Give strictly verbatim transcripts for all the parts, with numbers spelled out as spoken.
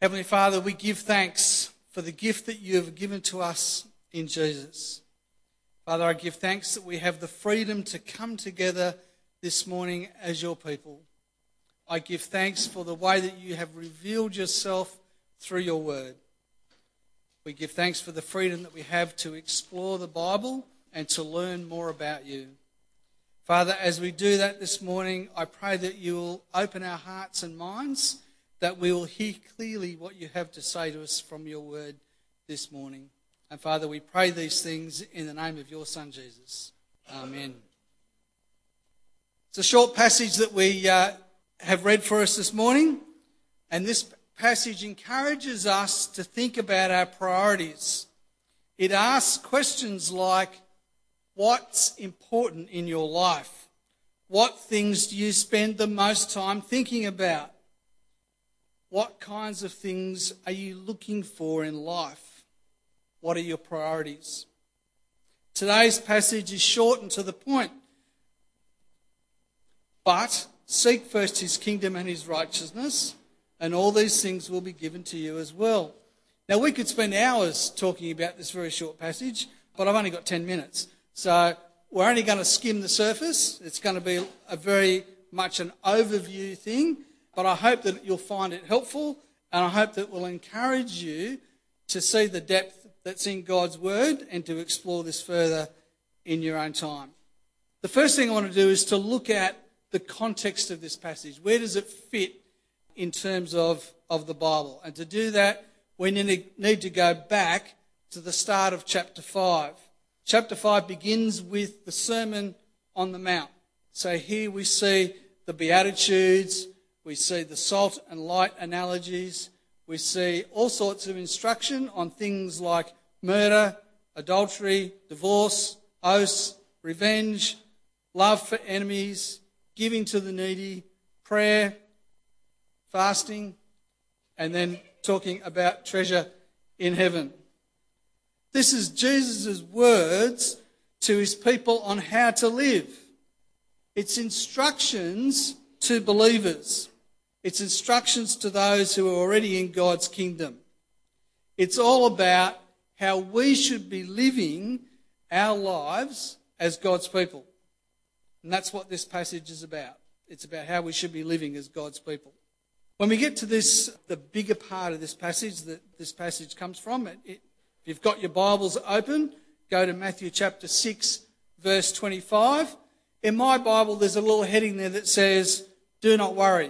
Heavenly Father, we give thanks for the gift that you have given to us in Jesus. Father, I give thanks that we have the freedom to come together this morning as your people. I give thanks for the way that you have revealed yourself through your word. We give thanks for the freedom that we have to explore the Bible and to learn more about you. Father, as we do that this morning, I pray that you will open our hearts and minds, that we will hear clearly what you have to say to us from your word this morning. And Father, we pray these things in the name of your Son, Jesus. Amen. It's a short passage that we uh, have read for us this morning, and this passage encourages us to think about our priorities. It asks questions like, what's important in your life? What things do you spend the most time thinking about? What kinds of things are you looking for in life? What are your priorities? Today's passage is short and to the point. But seek first his kingdom and his righteousness, and all these things will be given to you as well. Now, we could spend hours talking about this very short passage, but I've only got ten minutes. So we're only going to skim the surface. It's going to be a very much an overview thing, but I hope that you'll find it helpful, and I hope that it will encourage you to see the depth that's in God's word and to explore this further in your own time. The first thing I want to do is to look at the context of this passage. Where does it fit in terms of, of the Bible? And to do that, we need to go back to the start of chapter five. Chapter five begins with the Sermon on the Mount. So here we see the Beatitudes, we see the salt and light analogies, we see all sorts of instruction on things like murder, adultery, divorce, oaths, revenge, love for enemies, giving to the needy, prayer, fasting, and then talking about treasure in heaven. This is Jesus' words to his people on how to live. It's instructions to believers. It's instructions to those who are already in God's kingdom. It's all about how we should be living our lives as God's people. And that's what this passage is about. It's about how we should be living as God's people. When we get to this, the bigger part of this passage that this passage comes from, it, it, if you've got your Bibles open, go to Matthew chapter six, verse twenty-five. In my Bible, there's a little heading there that says, "Do not worry."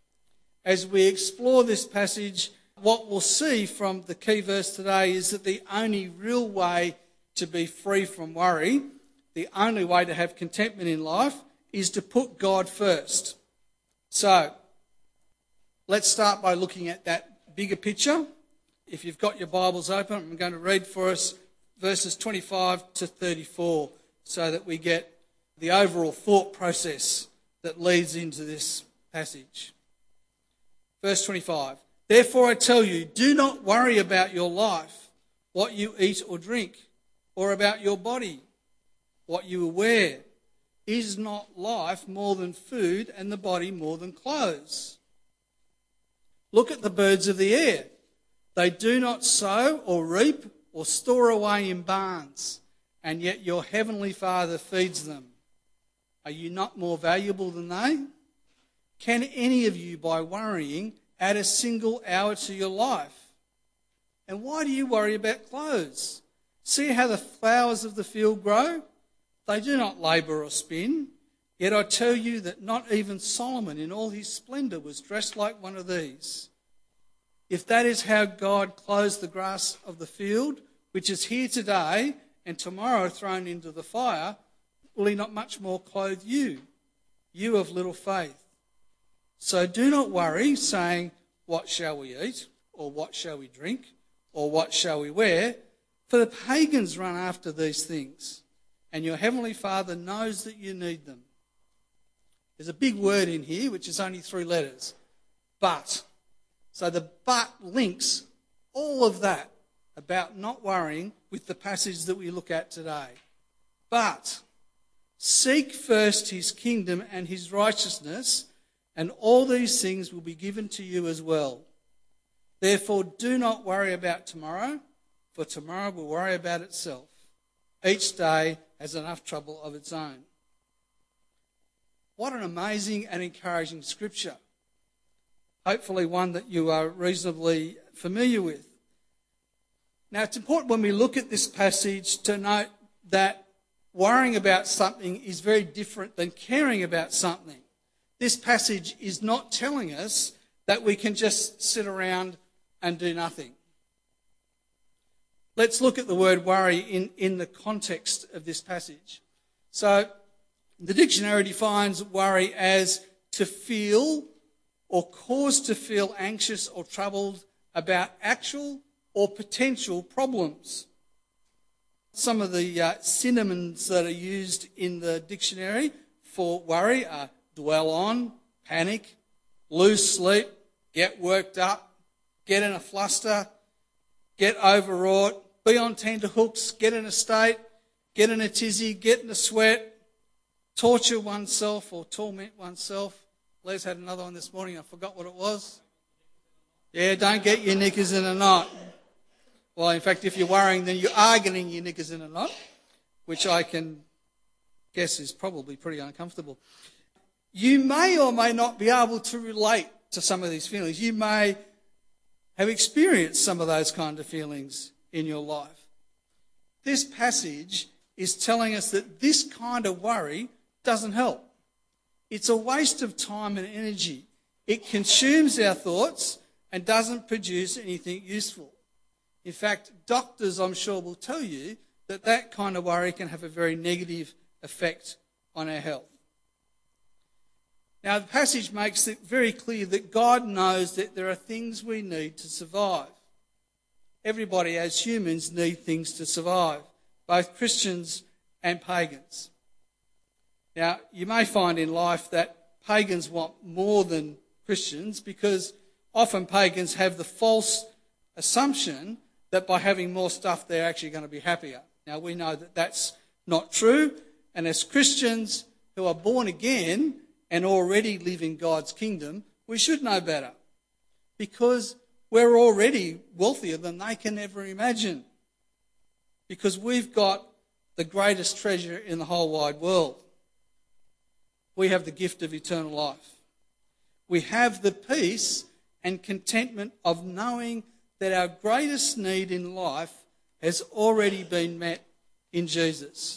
As we explore this passage, what we'll see from the key verse today is that the only real way to be free from worry, the only way to have contentment in life, is to put God first. So, let's start by looking at that bigger picture. If you've got your Bibles open, I'm going to read for us verses twenty-five to thirty-four so that we get the overall thought process that leads into this passage. Verse twenty-five, "Therefore I tell you, do not worry about your life, what you eat or drink, or about your body, what you will wear. Is not life more than food and the body more than clothes? Look at the birds of the air. They do not sow or reap or store away in barns, and yet your heavenly Father feeds them. Are you not more valuable than they? Can any of you, by worrying, add a single hour to your life? And why do you worry about clothes? See how the flowers of the field grow? They do not labour or spin. Yet I tell you that not even Solomon in all his splendour was dressed like one of these. If that is how God clothes the grass of the field, which is here today and tomorrow thrown into the fire, will he not much more clothe you, you of little faith? So do not worry, saying, what shall we eat? Or what shall we drink? Or what shall we wear? For the pagans run after these things, and your heavenly Father knows that you need them." There's a big word in here, which is only three letters. But. So the but links all of that about not worrying with the passage that we look at today. But seek first his kingdom and his righteousness, and all these things will be given to you as well. Therefore, do not worry about tomorrow, for tomorrow will worry about itself. Each day has enough trouble of its own. What an amazing and encouraging scripture. Hopefully one that you are reasonably familiar with. Now, it's important when we look at this passage to note that worrying about something is very different than caring about something. This passage is not telling us that we can just sit around and do nothing. Let's look at the word worry in, in the context of this passage. So, the dictionary defines worry as to feel or cause to feel anxious or troubled about actual or potential problems. Some of the uh, synonyms that are used in the dictionary for worry are dwell on, panic, lose sleep, get worked up, get in a fluster, get overwrought, be on tenterhooks, get in a state, get in a tizzy, get in a sweat, torture oneself or torment oneself. Les had another one this morning, I forgot what it was. Yeah, don't get your knickers in a knot. Well, in fact, if you're worrying, then you are getting your knickers in a knot, which I can guess is probably pretty uncomfortable. You may or may not be able to relate to some of these feelings. You may have experienced some of those kind of feelings in your life. This passage is telling us that this kind of worry doesn't help. It's a waste of time and energy. It consumes our thoughts and doesn't produce anything useful. In fact, doctors, I'm sure, will tell you that that kind of worry can have a very negative effect on our health. Now, the passage makes it very clear that God knows that there are things we need to survive. Everybody, as humans, need things to survive, both Christians and pagans. Now, you may find in life that pagans want more than Christians because often pagans have the false assumption that by having more stuff they're actually going to be happier. Now, we know that that's not true, and as Christians who are born again and already live in God's kingdom, we should know better because we're already wealthier than they can ever imagine because we've got the greatest treasure in the whole wide world. We have the gift of eternal life. We have the peace and contentment of knowing that our greatest need in life has already been met in Jesus.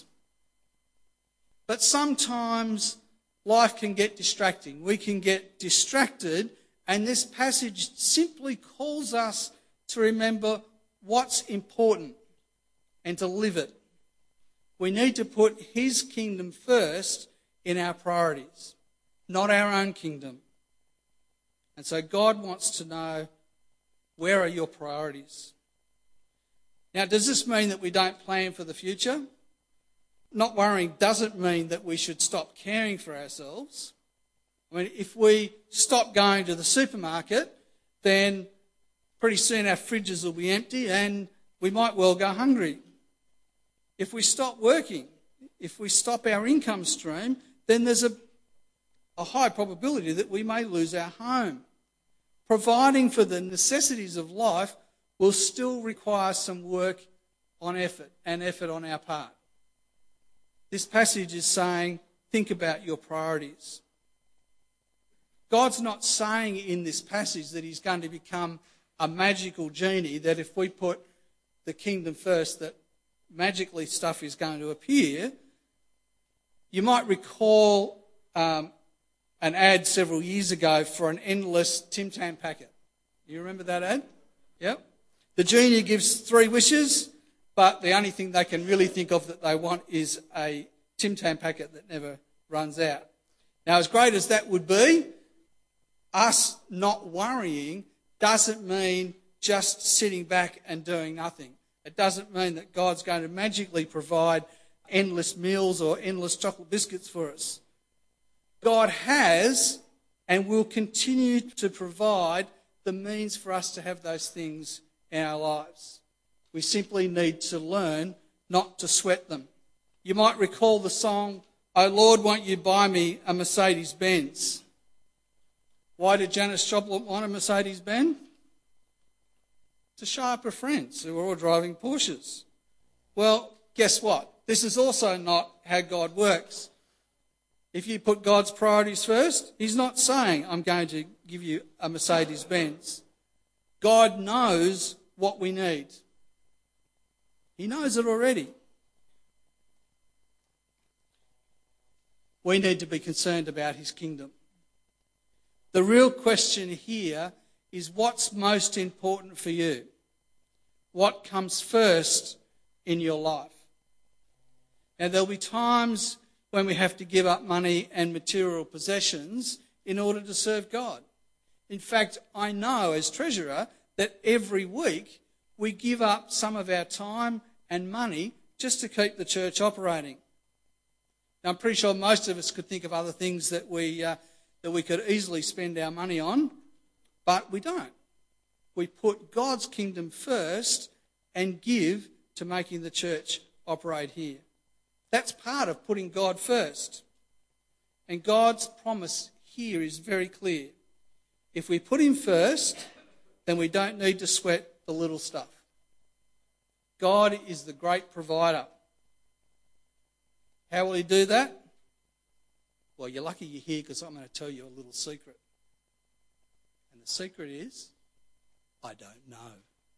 But sometimes life can get distracting. We can get distracted, and this passage simply calls us to remember what's important and to live it. We need to put his kingdom first in our priorities, not our own kingdom. And so God wants to know, where are your priorities? Now, does this mean that we don't plan for the future? Not worrying doesn't mean that we should stop caring for ourselves. I mean, if we stop going to the supermarket, then pretty soon our fridges will be empty and we might well go hungry. If we stop working, if we stop our income stream, then there's a, a high probability that we may lose our home. Providing for the necessities of life will still require some work on effort and effort on our part. This passage is saying, think about your priorities. God's not saying in this passage that he's going to become a magical genie, that if we put the kingdom first, that magically stuff is going to appear. You might recall um, an ad several years ago for an endless Tim Tam packet. You remember that ad? Yep. The genie gives three wishes, but the only thing they can really think of that they want is a Tim Tam packet that never runs out. Now, as great as that would be, us not worrying doesn't mean just sitting back and doing nothing. It doesn't mean that God's going to magically provide endless meals or endless chocolate biscuits for us. God has and will continue to provide the means for us to have those things in our lives. We simply need to learn not to sweat them. You might recall the song, "Oh Lord, won't you buy me a Mercedes-Benz?" Why did Janis Joplin want a Mercedes-Benz? to show up her friends who are all driving Porsches. Well, guess what? This is also not how God works. If you put God's priorities first, he's not saying, I'm going to give you a Mercedes-Benz. God knows what we need. He knows it already. We need to be concerned about his kingdom. The real question here is what's most important for you? What comes first in your life? Now, there'll be times when we have to give up money and material possessions in order to serve God. In fact, I know as treasurer that every week we give up some of our time and money just to keep the church operating. Now, I'm pretty sure most of us could think of other things that we uh, that we could easily spend our money on, but we don't. We put God's kingdom first and give to making the church operate here. That's part of putting God first. And God's promise here is very clear. If we put him first, then we don't need to sweat the little stuff. God is the great provider. How will he do that? Well, you're lucky you're here because I'm going to tell you a little secret. And the secret is, I don't know.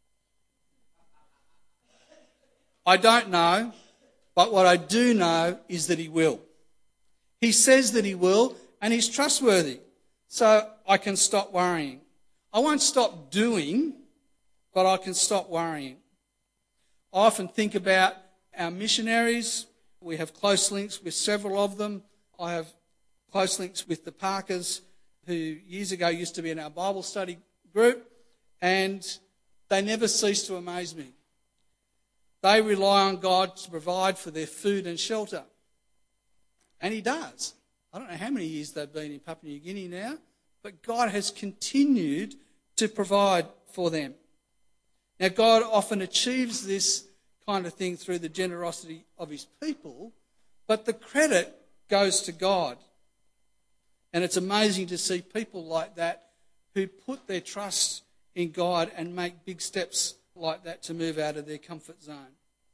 I don't know, but what I do know is that he will. He says that he will, and he's trustworthy. So I can stop worrying. I won't stop doing, but I can stop worrying. I often think about our missionaries. We have close links with several of them. I have close links with the Parkers, who years ago used to be in our Bible study group, and they never cease to amaze me. They rely on God to provide for their food and shelter. And he does. I don't know how many years they've been in Papua New Guinea now, but God has continued to provide for them. Now, God often achieves this kind of thing through the generosity of his people, but the credit goes to God. And it's amazing to see people like that who put their trust in God and make big steps like that to move out of their comfort zone.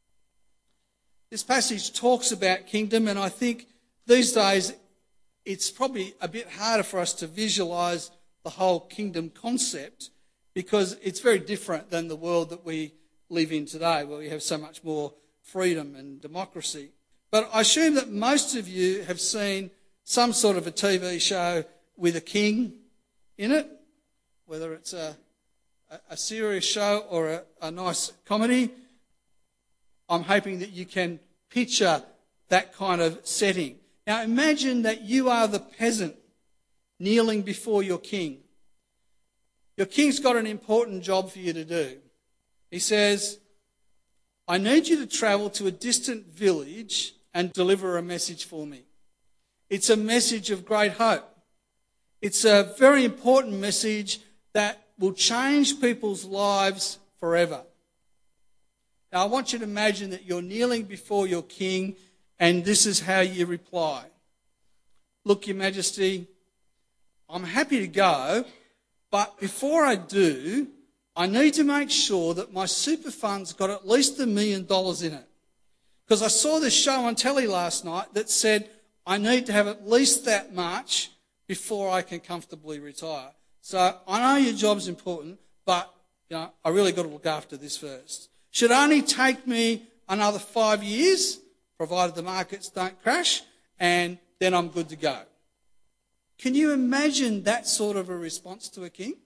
This passage talks about kingdom, and I think these days it's probably a bit harder for us to visualise the whole kingdom concept because it's very different than the world that we live in today, where we have so much more freedom and democracy. But I assume that most of you have seen some sort of a T V show with a king in it, whether it's a, a, a serious show or a, a nice comedy. I'm hoping that you can picture that kind of setting. Now imagine that you are the peasant kneeling before your king. Your king's got an important job for you to do. He says, I need you to travel to a distant village and deliver a message for me. It's a message of great hope. It's a very important message that will change people's lives forever. Now, I want you to imagine that you're kneeling before your king, and this is how you reply. Look, Your Majesty, I'm happy to go, but before I do, I need to make sure that my super fund's got at least a million dollars in it. Because I saw this show on telly last night that said I need to have at least that much before I can comfortably retire. So I know your job's important, but you know, I really got to look after this first. Should only take me another five years, provided the markets don't crash, and then I'm good to go. Can you imagine that sort of a response to a king?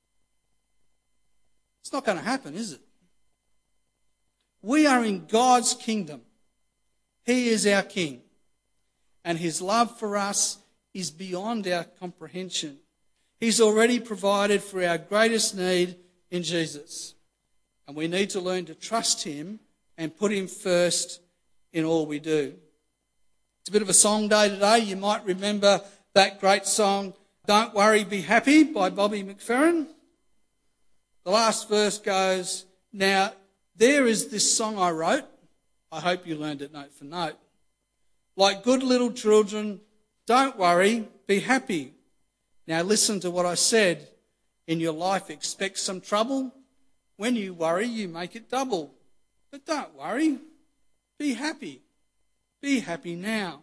It's not going to happen, is it? We are in God's kingdom. He is our king. And his love for us is beyond our comprehension. He's already provided for our greatest need in Jesus. And we need to learn to trust him and put him first in all we do. It's a bit of a song day today. You might remember that great song, Don't Worry, Be Happy, by Bobby McFerrin. The last verse goes, now, there is this song I wrote. I hope you learned it note for note. Like good little children, don't worry, be happy. Now listen to what I said. In your life, expect some trouble, when you worry, you make it double. But don't worry. Be happy. Be happy now.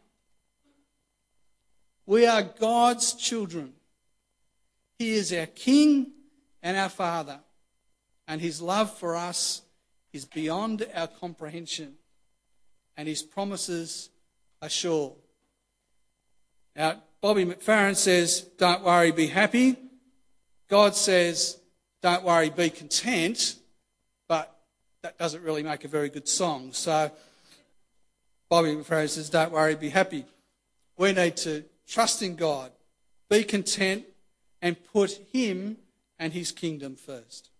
We are God's children. He is our King and our Father. And his love for us is beyond our comprehension. And his promises are sure. Now, Bobby McFerrin says, don't worry, be happy. God says, don't worry, be content. But that doesn't really make a very good song. So Bobby McFerrin says, don't worry, be happy. We need to trust in God, be content, and put him and his kingdom first.